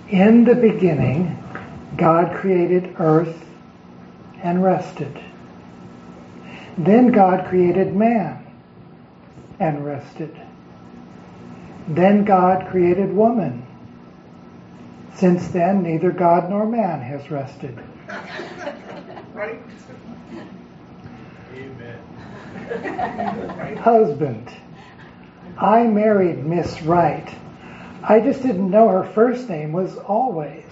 In the beginning, God created earth and rested. Then God created man and rested. Then God created woman. Since then, neither God nor man has rested. Right? Amen. Husband, I married Miss Right. I just didn't know her first name was Always.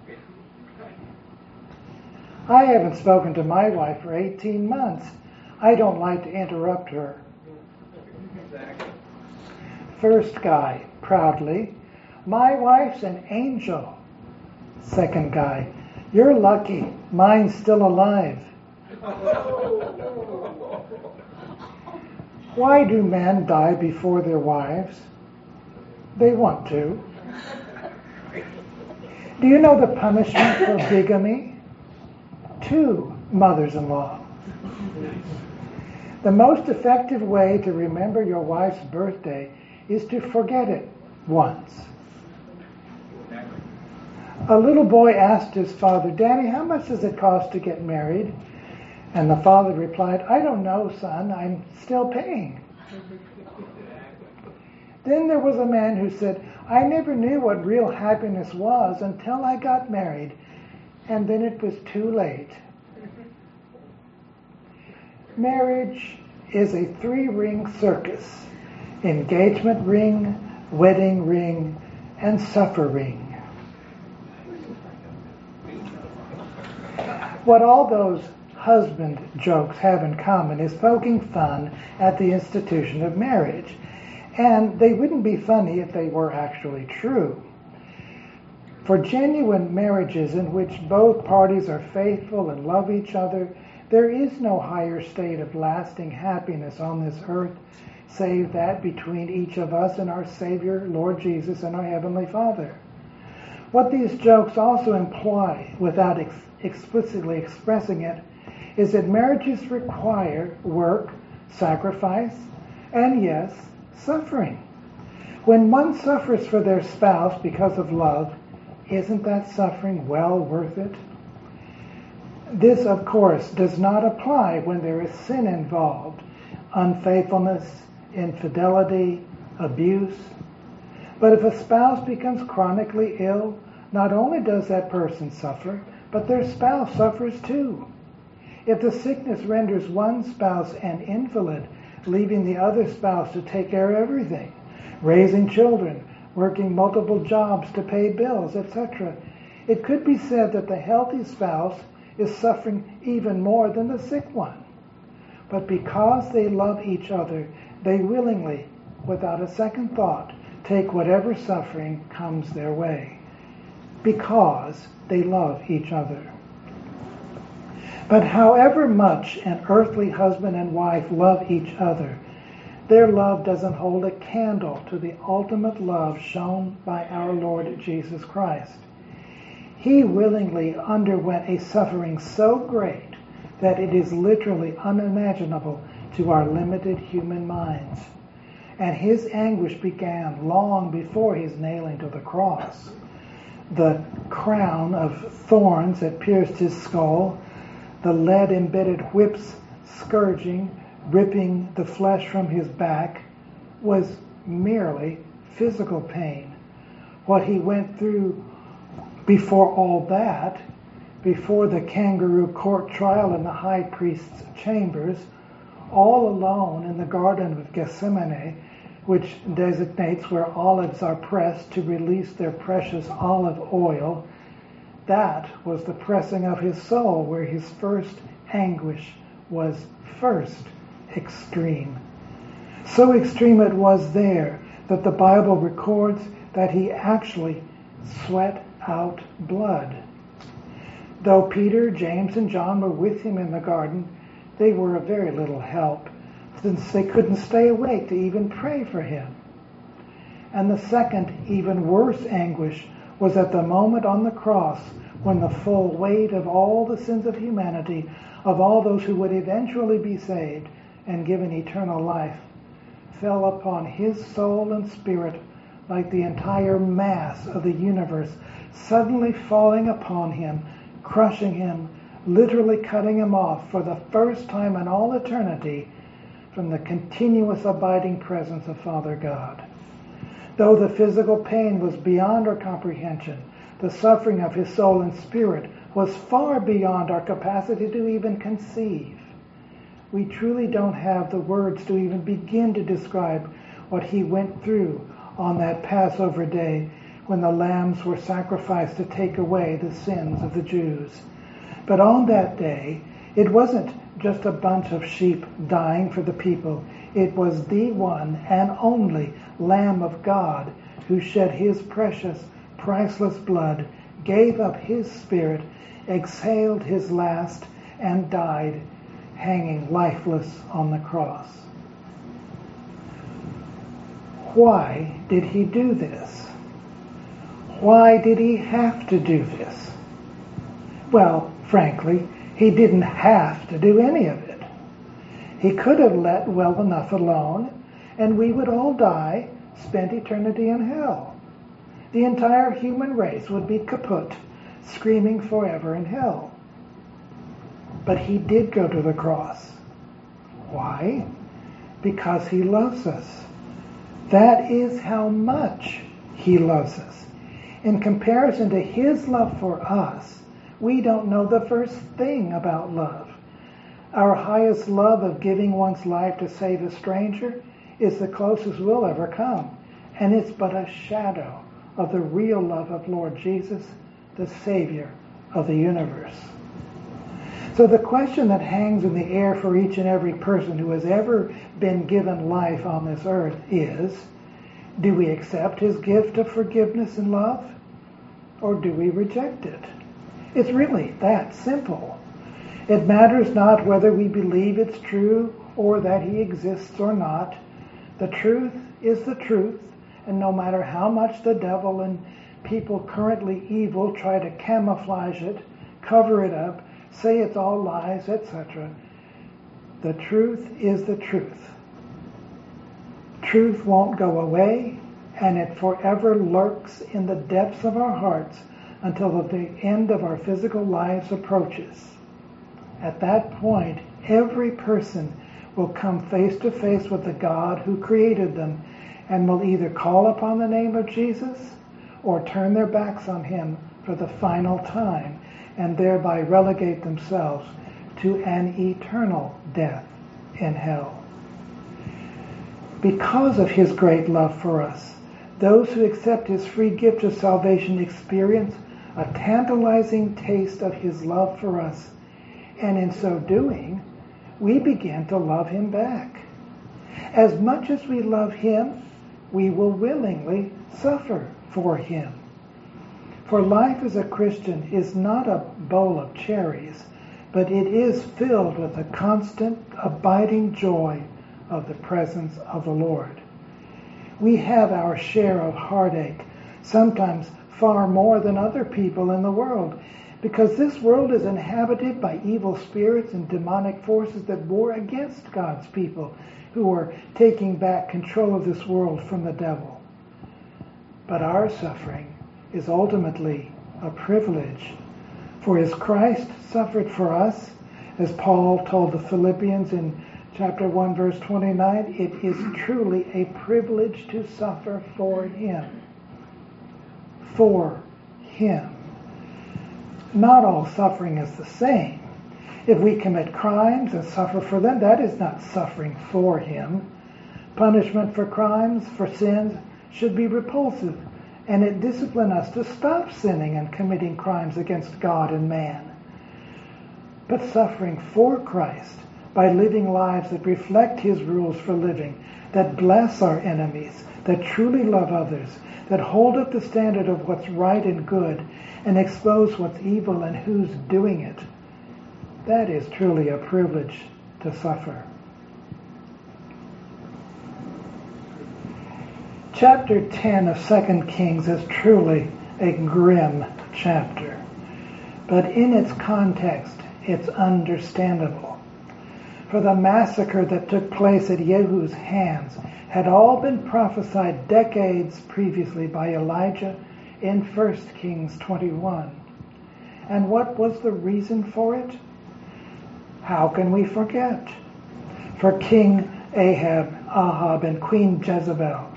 I haven't spoken to my wife for 18 months. I don't like to interrupt her. First guy, proudly, my wife's an angel. Second guy, you're lucky. Mine's still alive. Why do men die before their wives? They want to. Do you know the punishment for bigamy? 2 mothers-in-law. The most effective way to remember your wife's birthday is to forget it once. A little boy asked his father, Daddy, how much does it cost to get married? And the father replied, I don't know, son, I'm still paying. Then there was a man who said, I never knew what real happiness was until I got married, and then it was too late. Marriage is a 3-ring circus: engagement ring, wedding ring, and suffer ring. What all those husband jokes have in common is poking fun at the institution of marriage. And they wouldn't be funny if they were actually true. For genuine marriages in which both parties are faithful and love each other, there is no higher state of lasting happiness on this earth save that between each of us and our Savior, Lord Jesus, and our Heavenly Father. What these jokes also imply, without explicitly expressing it, is that marriages require work, sacrifice, and yes, suffering. When one suffers for their spouse because of love, isn't that suffering well worth it? This, of course, does not apply when there is sin involved, unfaithfulness, infidelity, abuse. But if a spouse becomes chronically ill, not only does that person suffer, but their spouse suffers too. If the sickness renders one spouse an invalid, leaving the other spouse to take care of everything, raising children, working multiple jobs to pay bills, etc., it could be said that the healthy spouse is suffering even more than the sick one. But because they love each other, they willingly, without a second thought, take whatever suffering comes their way. Because they love each other. But however much an earthly husband and wife love each other, their love doesn't hold a candle to the ultimate love shown by our Lord Jesus Christ. He willingly underwent a suffering so great that it is literally unimaginable to our limited human minds. And his anguish began long before his nailing to the cross. The crown of thorns that pierced his skull, the lead-embedded whips scourging, ripping the flesh from his back, was merely physical pain. What he went through before all that, before the kangaroo court trial in the high priest's chambers, all alone in the Garden of Gethsemane, which designates where olives are pressed to release their precious olive oil, that was the pressing of his soul, where his first anguish was first extreme. So extreme it was there that the Bible records that he actually sweat out blood. Though Peter, James, and John were with him in the garden, they were of very little help, since they couldn't stay awake to even pray for him. And the second, even worse anguish was at the moment on the cross when the full weight of all the sins of humanity, of all those who would eventually be saved and given eternal life, fell upon his soul and spirit like the entire mass of the universe suddenly falling upon him, crushing him, literally cutting him off for the first time in all eternity from the continuous abiding presence of Father God. Though the physical pain was beyond our comprehension, the suffering of his soul and spirit was far beyond our capacity to even conceive. We truly don't have the words to even begin to describe what he went through on that Passover day when the lambs were sacrificed to take away the sins of the Jews. But on that day, it wasn't just a bunch of sheep dying for the people. It was the one and only Lamb of God who shed his precious, priceless blood, gave up his spirit, exhaled his last, and died, hanging lifeless on the cross. Why did he do this? Why did he have to do this? Well, frankly, he didn't have to do any of it. He could have let well enough alone, and we would all die, spend eternity in hell. The entire human race would be kaput, screaming forever in hell. But he did go to the cross. Why? Because he loves us. That is how much he loves us. In comparison to his love for us, we don't know the first thing about love. Our highest love of giving one's life to save a stranger is the closest we'll ever come. And it's but a shadow of the real love of Lord Jesus, the Savior of the universe. So the question that hangs in the air for each and every person who has ever been given life on this earth is, do we accept his gift of forgiveness and love, or do we reject it? It's really that simple. It matters not whether we believe it's true or that he exists or not. The truth is the truth, and no matter how much the devil and people currently evil try to camouflage it, cover it up, say it's all lies, etc., the truth is the truth. Truth won't go away, and it forever lurks in the depths of our hearts until the end of our physical lives approaches. At that point, every person will come face to face with the God who created them and will either call upon the name of Jesus or turn their backs on him for the final time and thereby relegate themselves to an eternal death in hell. Because of his great love for us, those who accept his free gift of salvation experience a tantalizing taste of his love for us, and in so doing, we begin to love him back. As much as we love him, we will willingly suffer for him. For life as a Christian is not a bowl of cherries, but it is filled with the constant, abiding joy of the presence of the Lord. We have our share of heartache, sometimes far more than other people in the world, because this world is inhabited by evil spirits and demonic forces that war against God's people who are taking back control of this world from the devil. But our suffering is ultimately a privilege. For as Christ suffered for us, as Paul told the Philippians in chapter 1, verse 29, it is truly a privilege to suffer for him. For him. Not all suffering is the same. If we commit crimes and suffer for them, that is not suffering for him. Punishment for crimes, for sins, should be repulsive, and it disciplines us to stop sinning and committing crimes against God and man. But suffering for Christ, by living lives that reflect his rules for living, that bless our enemies, that truly love others, that hold up the standard of what's right and good, and expose what's evil and who's doing it, that is truly a privilege to suffer. Chapter 10 of 2 Kings is truly a grim chapter, but in its context, it's understandable. For the massacre that took place at Jehu's hands had all been prophesied decades previously by Elijah in 1 Kings 21. And what was the reason for it? How can we forget? For King Ahab, and Queen Jezebel,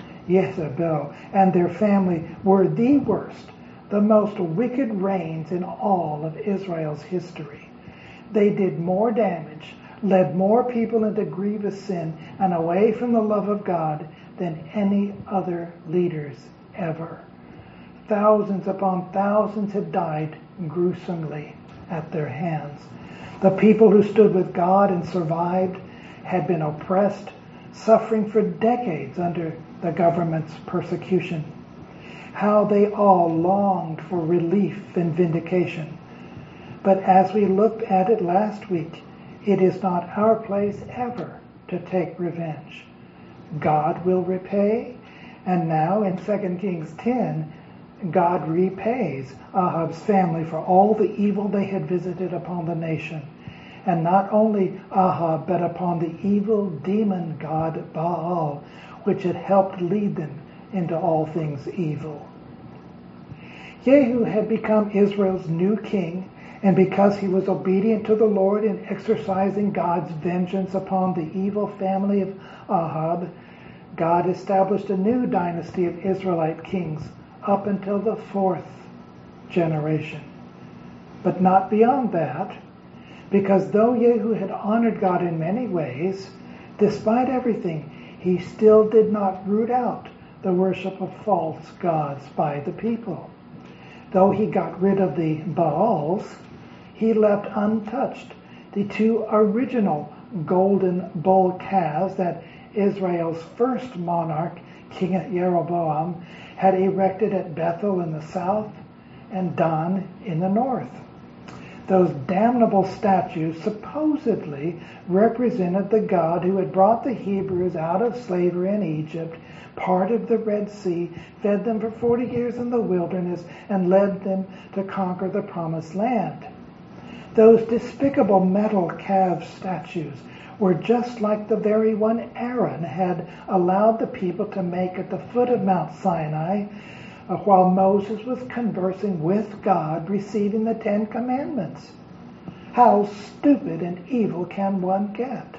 and their family were the worst, the most wicked reigns in all of Israel's history. They did more damage, led more people into grievous sin and away from the love of God than any other leaders ever. Thousands upon thousands had died gruesomely at their hands. The people who stood with God and survived had been oppressed, suffering for decades under the government's persecution. How they all longed for relief and vindication. But as we looked at it last week, it is not our place ever to take revenge. God will repay, and now in 2 Kings 10, God repays Ahab's family for all the evil they had visited upon the nation. And not only Ahab, but upon the evil demon god Baal, which had helped lead them into all things evil. Jehu had become Israel's new king, and because he was obedient to the Lord in exercising God's vengeance upon the evil family of Ahab, God established a new dynasty of Israelite kings up until the 4th generation. But not beyond that, because though Jehu had honored God in many ways, despite everything, he still did not root out the worship of false gods by the people. Though he got rid of the Baals, he left untouched the 2 original golden bull calves that Israel's first monarch, King Jeroboam, had erected at Bethel in the south and Dan in the north. Those damnable statues supposedly represented the God who had brought the Hebrews out of slavery in Egypt, parted the Red Sea, fed them for 40 years in the wilderness, and led them to conquer the Promised Land. Those despicable metal calf statues were just like the very one Aaron had allowed the people to make at the foot of Mount Sinai while Moses was conversing with God, receiving the 10 Commandments. How stupid and evil can one get?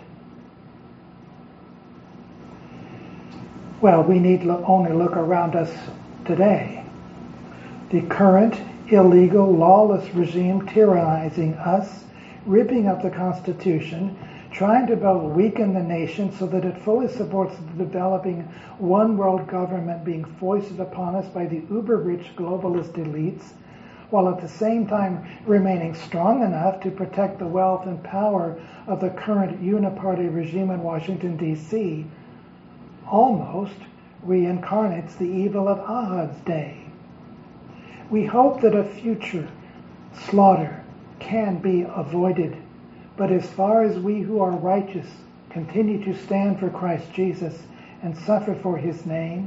Well, we need only look around us today. The current illegal, lawless regime tyrannizing us, ripping up the Constitution, trying to both weaken the nation so that it fully supports the developing one world government being foisted upon us by the uber-rich globalist elites, while at the same time remaining strong enough to protect the wealth and power of the current uniparty regime in Washington, D.C., almost reincarnates the evil of Ahab's day. We hope that a future slaughter can be avoided, but as far as we who are righteous continue to stand for Christ Jesus and suffer for his name,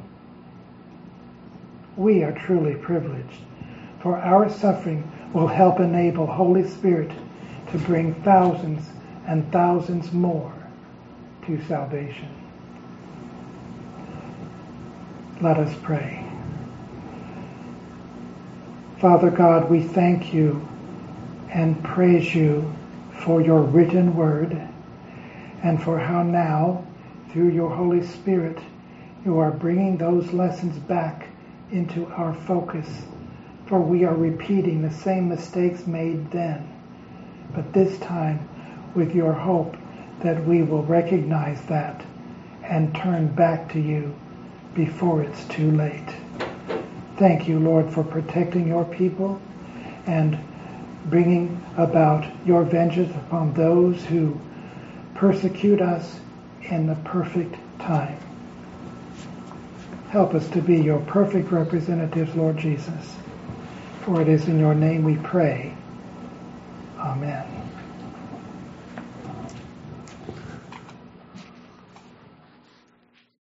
we are truly privileged, for our suffering will help enable Holy Spirit to bring thousands and thousands more to salvation. Let us pray. Father God, we thank you and praise you for your written word, and for how now, through your Holy Spirit, you are bringing those lessons back into our focus, for we are repeating the same mistakes made then, but this time with your hope that we will recognize that and turn back to you before it's too late. Thank you, Lord, for protecting your people and bringing about your vengeance upon those who persecute us in the perfect time. Help us to be your perfect representatives, Lord Jesus. For it is in your name we pray. Amen.